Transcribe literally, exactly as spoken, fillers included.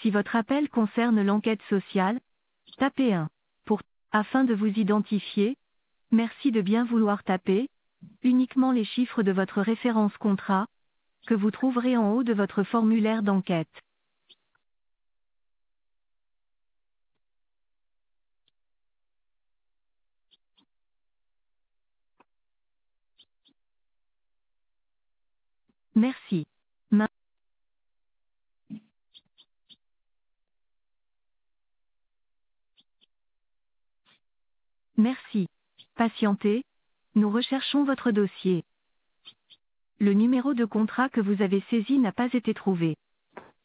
Si votre appel concerne l'enquête sociale, tapez un. Pour, afin de vous identifier, merci de bien vouloir taper uniquement les chiffres de votre référence contrat, que vous trouverez en haut de votre formulaire d'enquête. Merci. Ma- Merci. Patientez. Nous recherchons votre dossier. Le numéro de contrat que vous avez saisi n'a pas été trouvé.